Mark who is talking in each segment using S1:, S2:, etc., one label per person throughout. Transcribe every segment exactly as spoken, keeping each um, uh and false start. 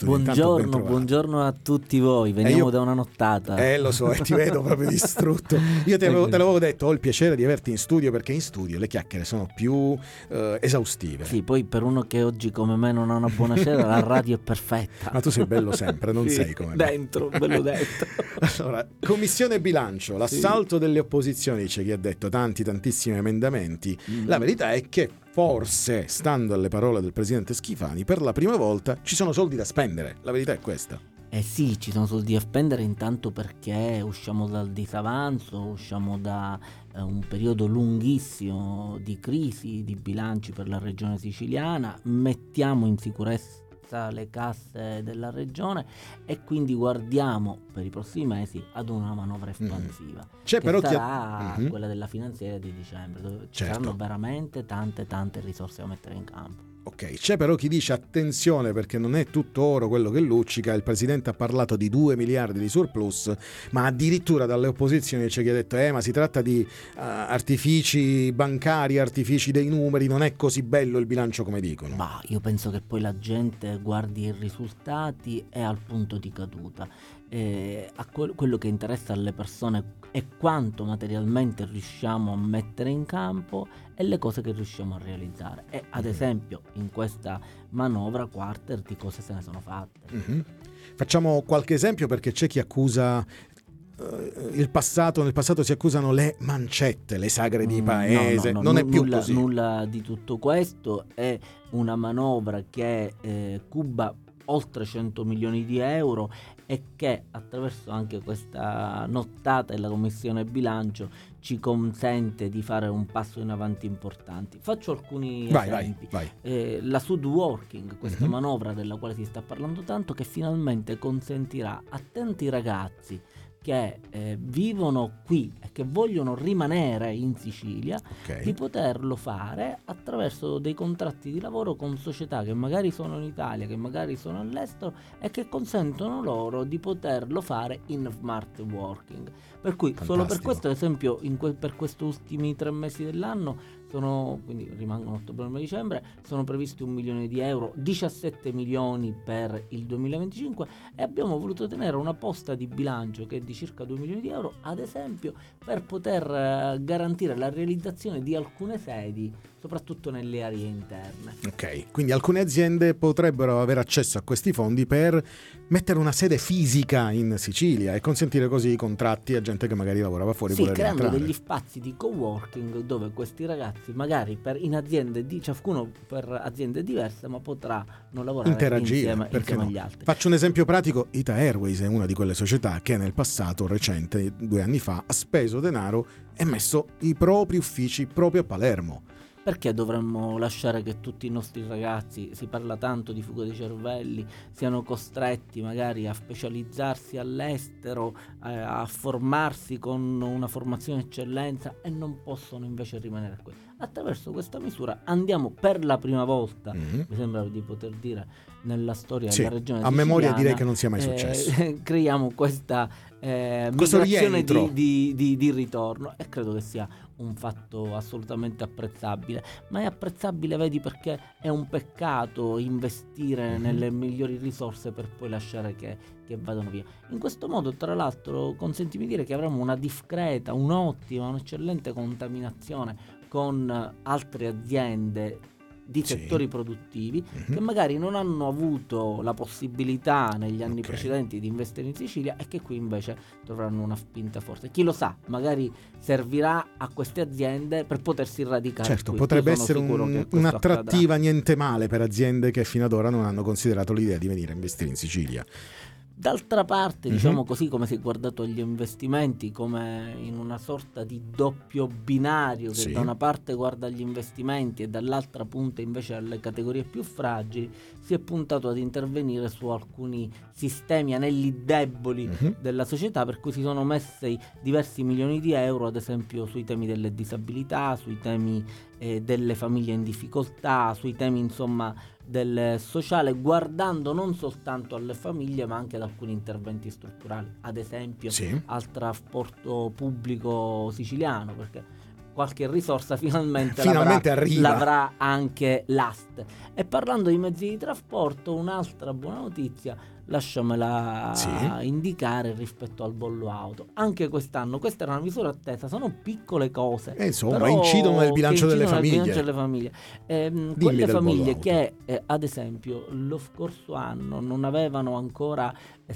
S1: Anthony.
S2: Buongiorno, buongiorno a tutti voi. Veniamo
S1: io,
S2: da una nottata.
S1: Eh, lo so, e ti vedo proprio distrutto. Io te, avevo, te l'avevo detto, ho il piacere di averti in studio, perché in studio le chiacchiere sono più eh, esaustive.
S2: Sì, poi per uno che oggi come me non ha una buona cera, la radio è perfetta.
S1: Ma tu sei bello sempre, non
S2: sì,
S1: sei come me.
S2: Dentro, bello detto.
S1: Allora, commissione bilancio, l'assalto sì. delle opposizioni, c'è chi ha detto tanti, tantissimi emendamenti. Mm. La verità è che forse, stando alle parole del presidente Schifani, per la prima volta ci sono soldi da spendere. La verità è questa.
S2: Eh sì, ci sono soldi da spendere, intanto perché usciamo dal disavanzo, usciamo da eh, un periodo lunghissimo di crisi di bilanci per la regione siciliana, mettiamo in sicurezza le casse della regione e quindi guardiamo per i prossimi mesi ad una manovra espansiva. Mm.
S1: C'è
S2: che
S1: però
S2: sarà
S1: chi... mm-hmm.
S2: quella della finanziaria di dicembre, dove ci
S1: certo.
S2: saranno veramente tante tante risorse da mettere in campo.
S1: Ok, c'è però chi dice attenzione perché non è tutto oro quello che luccica. Il presidente ha parlato di due miliardi di surplus, ma addirittura dalle opposizioni c'è chi ha detto eh ma si tratta di uh, artifici bancari, artifici dei numeri, non è così bello il bilancio come dicono.
S2: Ma io penso che poi la gente guardi i risultati e al punto di caduta. Eh, a que- quello che interessa alle persone è quanto materialmente riusciamo a mettere in campo e le cose che riusciamo a realizzare. E ad mm-hmm. esempio in questa manovra quarter di cose se ne sono fatte.
S1: Mm-hmm. Facciamo qualche esempio, perché c'è chi accusa uh, il passato, nel passato si accusano le mancette, le sagre di paese.
S2: No, no, no,
S1: non
S2: n-
S1: è più
S2: nulla,
S1: così.
S2: Nulla di tutto questo, è una manovra che eh, cuba oltre cento milioni di euro e che attraverso anche questa nottata della Commissione Bilancio ci consente di fare un passo in avanti importante. Faccio alcuni
S1: vai,
S2: esempi.
S1: Vai, vai.
S2: Eh, la Sud Working, questa
S1: mm-hmm.
S2: manovra della quale si sta parlando tanto, che finalmente consentirà a tanti ragazzi che eh, vivono qui e che vogliono rimanere in Sicilia
S1: okay.
S2: di poterlo fare attraverso dei contratti di lavoro con società che magari sono in Italia, che magari sono all'estero e che consentono loro di poterlo fare in smart working. Per cui
S1: fantastico.
S2: Solo per questo, ad esempio, in que- per questi ultimi tre mesi dell'anno sono, quindi rimangono ottobre, novembre, dicembre, sono previsti un milione di euro, diciassette milioni per il duemilaventicinque, e abbiamo voluto tenere una posta di bilancio che è di circa due milioni di euro, ad esempio, per poter eh, garantire la realizzazione di alcune sedi, soprattutto nelle aree interne.
S1: Ok, quindi alcune aziende potrebbero avere accesso a questi fondi per mettere una sede fisica in Sicilia e consentire così i contratti a gente che magari lavorava fuori.
S2: Sì,
S1: vuole
S2: creando
S1: rientrare.
S2: degli spazi di coworking dove questi ragazzi magari per in aziende di ciascuno per aziende diverse, ma potranno lavorare
S1: interagire
S2: insieme, insieme
S1: no?
S2: agli altri.
S1: Faccio un esempio pratico: Ita Airways è una di quelle società che nel passato recente, due anni fa, ha speso denaro e messo i propri uffici proprio a Palermo.
S2: Perché dovremmo lasciare che tutti i nostri ragazzi, si parla tanto di fuga dei cervelli, siano costretti magari a specializzarsi all'estero, eh, a formarsi con una formazione eccellenza e non possono invece rimanere qui? Attraverso questa misura andiamo per la prima volta, mm-hmm. mi sembra di poter dire, nella storia
S1: sì,
S2: della regione
S1: a
S2: siciliana,
S1: memoria direi che non sia mai successo.
S2: Eh, creiamo questa eh,
S1: Questo
S2: migrazione
S1: rientro.
S2: di, di, di, di ritorno, e credo che sia un fatto assolutamente apprezzabile. Ma è apprezzabile, vedi, perché è un peccato investire mm-hmm. nelle migliori risorse per poi lasciare che, che vadano via. In questo modo, tra l'altro, consentimi di dire che avremo una discreta, un'ottima, un'eccellente contaminazione con altre aziende di
S1: sì.
S2: settori produttivi
S1: mm-hmm.
S2: che magari non hanno avuto la possibilità negli anni
S1: okay.
S2: precedenti di investire in Sicilia e che qui invece dovranno una spinta forte. Chi lo sa, magari servirà a queste aziende per potersi radicare.
S1: Certo,
S2: qui.
S1: potrebbe essere un, un'attrattiva accadrà. Niente male per aziende che fino ad ora non hanno considerato l'idea di venire a investire in Sicilia.
S2: D'altra parte,
S1: mm-hmm.
S2: diciamo così, come si è guardato agli investimenti come in una sorta di doppio binario che
S1: sì.
S2: da una parte guarda agli investimenti e dall'altra punta invece alle categorie più fragili, si è puntato ad intervenire su alcuni sistemi, anelli deboli mm-hmm. della società, per cui si sono messi diversi milioni di euro, ad esempio sui temi delle disabilità, sui temi eh, delle famiglie in difficoltà, sui temi insomma del sociale, guardando non soltanto alle famiglie ma anche ad alcuni interventi strutturali, ad esempio
S1: sì.
S2: al trasporto pubblico siciliano, perché qualche risorsa finalmente,
S1: finalmente
S2: l'avrà,
S1: arriva.
S2: l'avrà anche l'A S T. E parlando di mezzi di trasporto, un'altra buona notizia, lasciamela
S1: sì.
S2: indicare rispetto al bollo auto. Anche quest'anno, questa era una misura attesa, sono piccole cose,
S1: e insomma
S2: però
S1: incidono nel bilancio
S2: incidono
S1: delle
S2: nel
S1: famiglie,
S2: bilancio delle famiglie. Ehm,
S1: Dimmi
S2: quelle
S1: del
S2: famiglie
S1: bollo
S2: che eh, ad esempio lo scorso anno non avevano ancora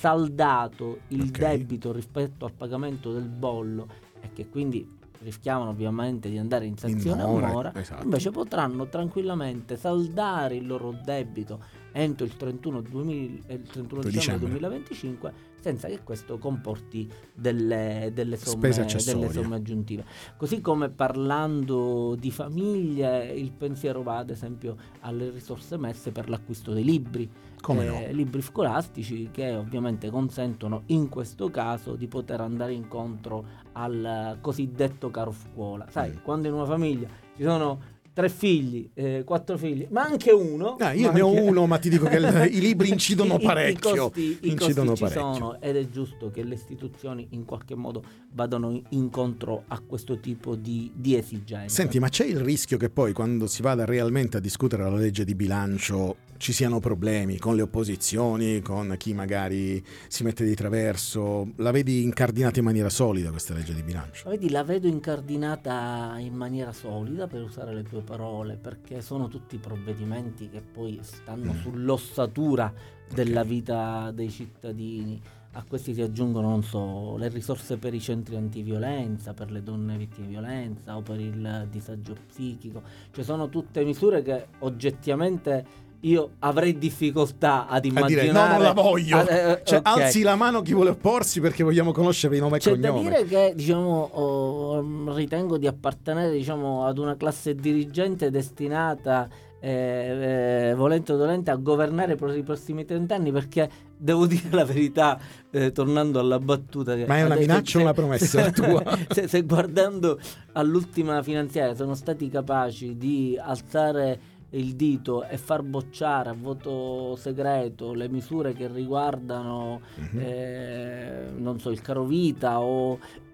S2: saldato il
S1: okay.
S2: debito rispetto al pagamento del bollo e che quindi rischiavano ovviamente di andare in sanzione a mora,
S1: esatto.
S2: invece potranno tranquillamente saldare il loro debito entro il trentuno, duemila, il trentuno dicembre duemilaventicinque senza che questo comporti delle, delle, somme, delle somme aggiuntive. Così come parlando di famiglie, il pensiero va ad esempio alle risorse messe per l'acquisto dei libri.
S1: Come
S2: eh,
S1: no?
S2: Libri scolastici che ovviamente consentono in questo caso di poter andare incontro al cosiddetto caro scuola. Sai, mm. quando in una famiglia ci sono tre figli, eh, quattro figli, ma anche uno.
S1: Ah, io
S2: ne
S1: ho
S2: anche...
S1: uno, ma ti dico che il, i libri incidono
S2: I,
S1: parecchio.
S2: I costi,
S1: incidono
S2: i costi ci
S1: parecchio.
S2: sono ed è giusto che le istituzioni in qualche modo vadano incontro a questo tipo di, di esigenze.
S1: Senti, ma c'è il rischio che poi quando si vada realmente a discutere la legge di bilancio ci siano problemi con le opposizioni, con chi magari si mette di traverso? La vedi incardinata in maniera solida questa legge di bilancio?
S2: La vedi, la vedo incardinata in maniera solida, per usare le tue parole, perché sono tutti provvedimenti che poi stanno mm. sull'ossatura della okay. vita dei cittadini. A questi si aggiungono, non so, le risorse per i centri antiviolenza, per le donne vittime di violenza o per il disagio psichico. Cioè sono tutte misure che oggettivamente io avrei difficoltà ad immaginare.
S1: A dire no, non la voglio.
S2: Ah, eh,
S1: cioè,
S2: okay.
S1: alzi la mano chi vuole opporsi perché vogliamo conoscere i nomi e
S2: C'è
S1: cognome.
S2: da dire che, diciamo, oh, ritengo di appartenere, diciamo, ad una classe dirigente destinata, eh, eh, volente o dolente, a governare per i prossimi trent'anni, perché devo dire la verità, eh, tornando alla battuta. Che
S1: Ma è una
S2: adesso,
S1: minaccia o una promessa
S2: se,
S1: tua?
S2: se, se guardando all'ultima finanziaria sono stati capaci di alzare il dito e far bocciare a voto segreto le misure che riguardano mm-hmm. eh, non so, il carovita o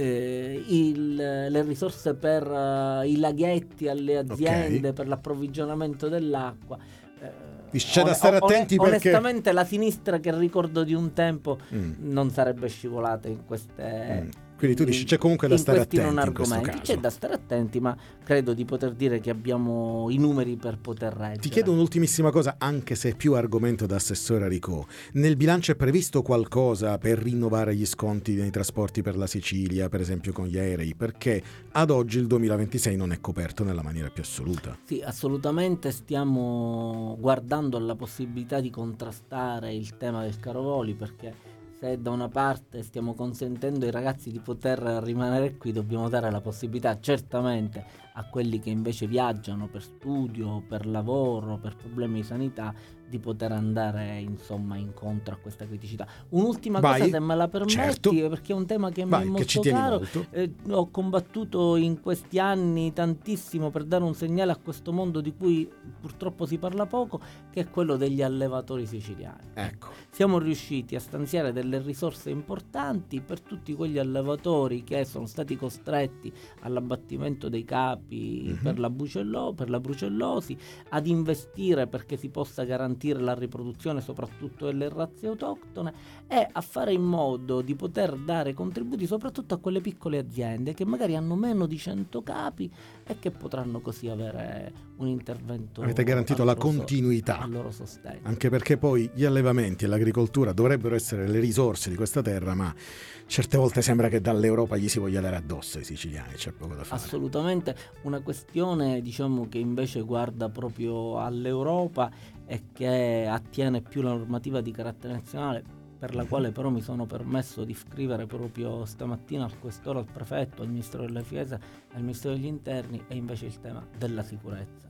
S2: eh, il, le risorse per uh, i laghetti alle aziende, okay. per l'approvvigionamento dell'acqua. Eh,
S1: C'è da stare attenti
S2: on-
S1: perché
S2: onestamente la sinistra che ricordo di un tempo
S1: mm.
S2: non sarebbe scivolata in queste
S1: mm. Quindi tu dici c'è comunque da stare attenti
S2: non
S1: in questo caso.
S2: C'è da stare attenti, ma credo di poter dire che abbiamo i numeri per poter reggere.
S1: Ti chiedo un'ultimissima cosa, anche se è più argomento da assessore Aricò. Nel bilancio è previsto qualcosa per rinnovare gli sconti nei trasporti per la Sicilia, per esempio con gli aerei? Perché ad oggi il duemilaventisei non è coperto nella maniera più assoluta.
S2: Sì, assolutamente stiamo guardando alla possibilità di contrastare il tema del caro voli, perché se da una parte stiamo consentendo ai ragazzi di poter rimanere qui, dobbiamo dare la possibilità certamente a quelli che invece viaggiano per studio, per lavoro, per problemi di sanità, di poter andare insomma incontro a questa criticità. Un'ultima
S1: Vai,
S2: cosa, se me la permetti,
S1: certo.
S2: perché è un tema che
S1: Vai,
S2: mi è molto
S1: che ci tieni
S2: caro.
S1: molto.
S2: Eh, ho combattuto in questi anni tantissimo per dare un segnale a questo mondo di cui purtroppo si parla poco, che è quello degli allevatori siciliani.
S1: Ecco.
S2: Siamo riusciti a stanziare delle risorse importanti per tutti quegli allevatori che sono stati costretti all'abbattimento dei capi mm-hmm. per la bucello- per la brucellosi, ad investire perché si possa garantire la riproduzione soprattutto delle razze autoctone e a fare in modo di poter dare contributi soprattutto a quelle piccole aziende che magari hanno meno di cento capi e che potranno così avere un intervento.
S1: Avete garantito la
S2: so-
S1: continuità
S2: al loro sostegno.
S1: Anche perché poi gli allevamenti e l'agricoltura dovrebbero essere le risorse di questa terra, ma certe volte sembra che dall'Europa gli si voglia dare addosso ai siciliani, c'è poco da fare.
S2: Assolutamente. Una questione, diciamo, che invece guarda proprio all'Europa e che attiene più la normativa di carattere nazionale, per la quale però mi sono permesso di scrivere proprio stamattina al questore, al prefetto, al ministro della difesa e al ministro degli interni, è invece il tema della sicurezza.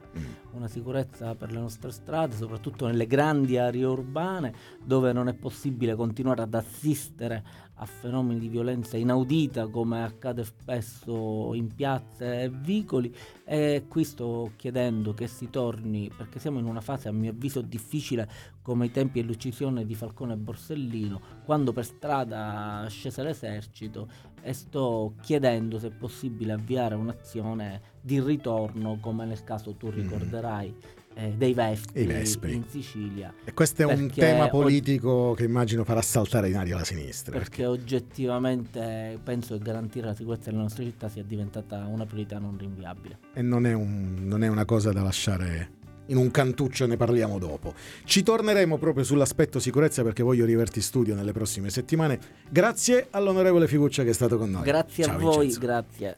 S2: una sicurezza per le nostre strade, soprattutto nelle grandi aree urbane dove non è possibile continuare ad assistere a fenomeni di violenza inaudita come accade spesso in piazze e vicoli. E qui sto chiedendo che si torni, perché siamo in una fase a mio avviso difficile come i tempi dell'uccisione di Falcone e Borsellino, quando per strada scese l'esercito, e sto chiedendo se è possibile avviare un'azione di ritorno come nel caso, tu ricorderai, eh, dei Vespri,
S1: Vespri
S2: in Sicilia.
S1: E questo è un tema politico o... che immagino farà saltare in aria la sinistra.
S2: Perché, perché oggettivamente penso che garantire la sicurezza delle nostre città sia diventata una priorità non rinviabile.
S1: E non è, un, non è una cosa da lasciare in un cantuccio, ne parliamo dopo. Ci torneremo proprio sull'aspetto sicurezza, perché voglio Riverti Studio nelle prossime settimane. Grazie all'onorevole Figuccia che è stato con noi.
S2: Grazie
S1: Ciao,
S2: a voi,
S1: Vincenzo.
S2: grazie.